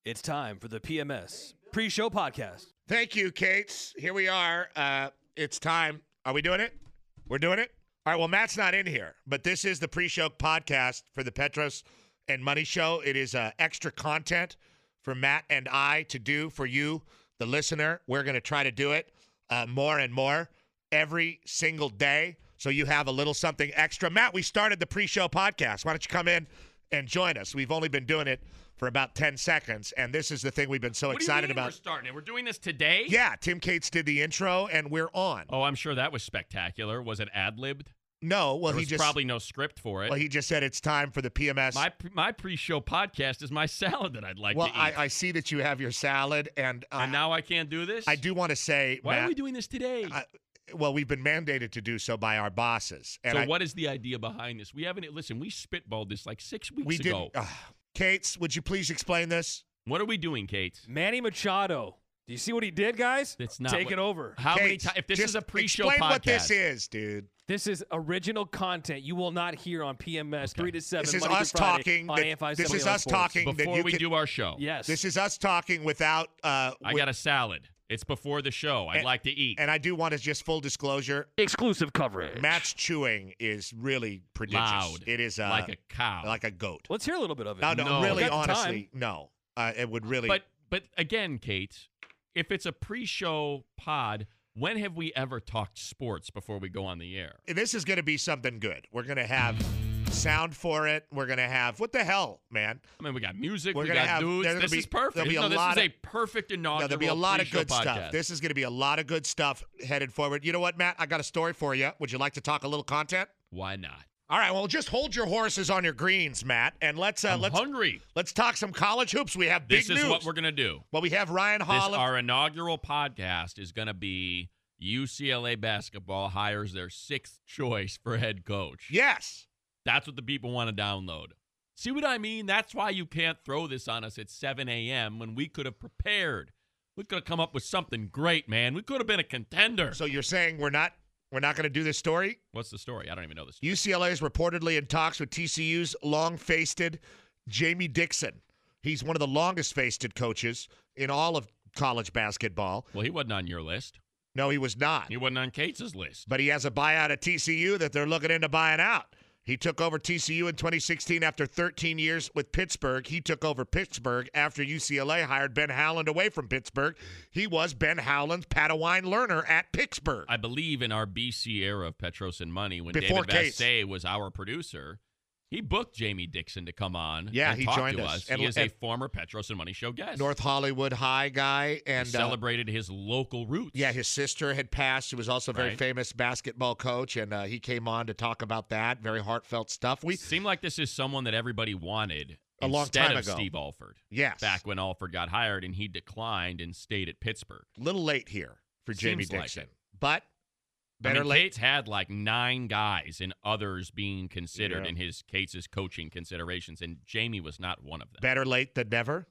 It's time for the PMS pre-show podcast. Thank you, Kates. Here we are. It's time. Are we doing it? We're doing it? All right, well, Matt's not in here, but this is the pre-show podcast for the Petros and Money Show. It is extra content for Matt and I to do for you, the listener. We're going to try to do it more and more every single day, so you have a little something extra. Matt, we started the pre-show podcast. Why don't you come in and join us? We've only been doing it for about 10 seconds, and this is the thing we've been so excited about. We're starting it. We're doing this today? Yeah, Tim Cates did the intro, and we're on. Oh, I'm sure that was spectacular. Was it ad-libbed? No, well, There was probably no script for it. Well, he just said it's time for the PMS. My pre-show podcast is my salad that I'd like to eat. Well, I see that you have your salad, and now I can't do this? I do want to say, Why Matt, are we doing this today? well, we've been mandated to do so by our bosses. And so what is the idea behind this? We haven't, listen, we spitballed this like 6 weeks we ago. did. Cates, would you please explain this? What are we doing, Kate? Manny Machado. Do you see what he did, guys? It's not Take it over. How many Cates, times? If this just is a pre-show explain podcast. what this is, dude. This is original content you will not hear on PMS 3 to 7. This is Monday us through Friday talking. On AFI This is 71 us Sports. talking that Before you we can, do our show. Yes. This is us talking without. I got a salad. It's before the show. I'd like to eat. And I do want to just full disclosure. Exclusive coverage. Matt's chewing is really prodigious. Loud. It is like a cow. like a goat. Let's hear a little bit of it. No, No. really, We got the honestly, no. It would really. But again, Kate, if it's a pre-show pod, when have we ever talked sports before we go on the air? This is going to be something good. We're going to have sound for it. We're going to have what the hell, man? I mean, we got music, We're we gonna got have- dudes. there's gonna This be- is perfect. there'll be a this lot is of- a perfect inaugural No, there'll be a lot of pre-show good stuff. podcast. This is going to be a lot of good stuff headed forward. You know what, Matt? I got a story for you. Would you like to talk a little content? Why not? All right. Well, just hold your horses on your greens, Matt, and let's hungry. let's talk some college hoops. We have big This news. is what we're going to do. Well, we have Ryan Holland. Our inaugural podcast is going to be UCLA basketball hires their 6th choice for head coach. Yes. That's what the people want to download. See what I mean? That's why you can't throw this on us at 7 a.m. when we could have prepared. We could have come up with something great, man. We could have been a contender. So you're saying we're not going to do this story? What's the story? I don't even know the story. UCLA is reportedly in talks with TCU's long-faced Jamie Dixon. He's one of the longest-faced coaches in all of college basketball. Well, he wasn't on your list. No, he was not. He wasn't on Kate's list. But he has a buyout at TCU that they're looking into buying out. He took over TCU in 2016 after 13 years with Pittsburgh. He took over Pittsburgh after UCLA hired Ben Howland away from Pittsburgh. He was Ben Howland's Padawan learner at Pittsburgh. I believe in our BC era of Petros and Money, when Before David Case. Vassay was our producer, he booked Jamie Dixon to come on Yeah, and he talk joined to us. us. And- He is a and- former Petros and Money show guest. North Hollywood High guy. He And celebrated his local roots. yeah, his sister had passed. She was also a very Right. famous basketball coach, and he came on to talk about that. Very heartfelt stuff. We seemed like this is someone that everybody wanted A long instead time of ago. Steve Alford. Yes. Back when Alford got hired and he declined and stayed at Pittsburgh. little late here for Jamie Seems like Dixon. it. But better I mean, late. Cates had like 9 guys and others being considered Yeah. in his Cates' coaching considerations, and Jamie was not one of them. Better late than never.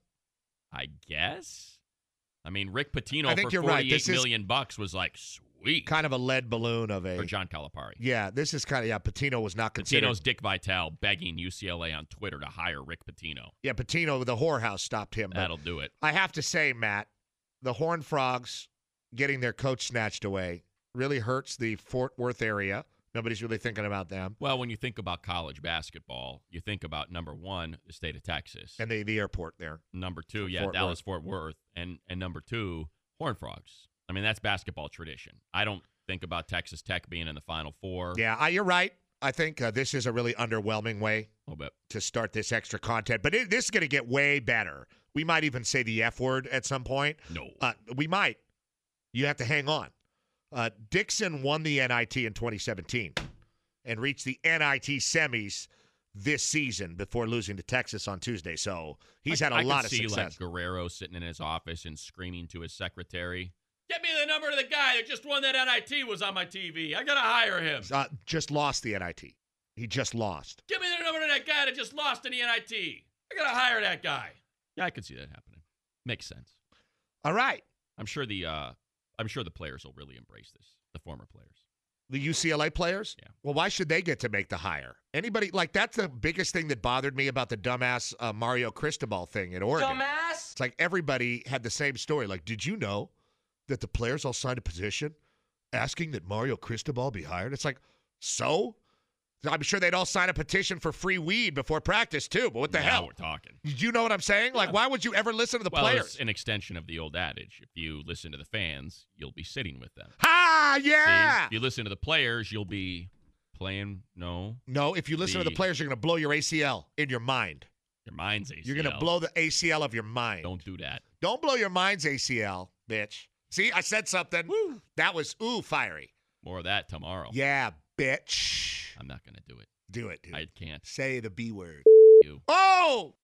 I guess. I mean, Rick Pitino I think for you're right. $48 This is million bucks was like sweet. Kind of a lead balloon of a. For John Calipari. Yeah, this is kind of, Patino was not considered. Pitino's Dick Vitale begging UCLA on Twitter to hire Rick Pitino. Yeah, Patino, the whorehouse stopped him. But That'll do it. I have to say, Matt, the Horned Frogs getting their coach snatched away really hurts the Fort Worth area. Nobody's really thinking about them. Well, when you think about college basketball, you think about number 1, the state of Texas. And the airport there. Number 2, Fort Dallas Fort Worth. And number 2, Horned Frogs. I mean, that's basketball tradition. I don't think about Texas Tech being in the Final Four. Yeah, you're right. I think this is a really underwhelming way A little bit. to start this extra content. But this is going to get way better. We might even say the F word at some point. No. We might. You have to hang on. Dixon won the NIT in 2017 and reached the NIT semis this season before losing to Texas on Tuesday. So he's had a lot of I could see success. like Guerrero sitting in his office and screaming to his secretary, "Get me the number of the guy that just won that NIT was on my TV. I got to hire him. Just lost the NIT. He just lost. Give me the number of that guy that just lost in the NIT. I got to hire that guy." Yeah, I could see that happening. Makes sense. All right. I'm sure the players will really embrace this, the former players. The UCLA players? Yeah. Well, why should they get to make the hire? Anybody, like, that's the biggest thing that bothered me about the dumbass Mario Cristobal thing in Oregon. Dumbass! It's like everybody had the same story. Like, did you know that the players all signed a petition asking that Mario Cristobal be hired? It's like, so? I'm sure they'd all sign a petition for free weed before practice, too. But what the Now hell? we're talking. Do you know what I'm saying? Like, why would you ever listen to the Well, players? it's an extension of the old adage. If you listen to the fans, you'll be sitting with them. Ha! Yeah! See? If you listen to the players, you'll be playing. No, If you listen to the players, you're going to blow your ACL in your mind. your mind's ACL. You're going to blow the ACL of your mind. Don't do that. Don't blow your mind's ACL, bitch. See, I said something. Woo. That was, fiery. More of that tomorrow. Yeah, bitch. I'm not going to do it. Do it, dude. I can't. Say the B word. You. Oh!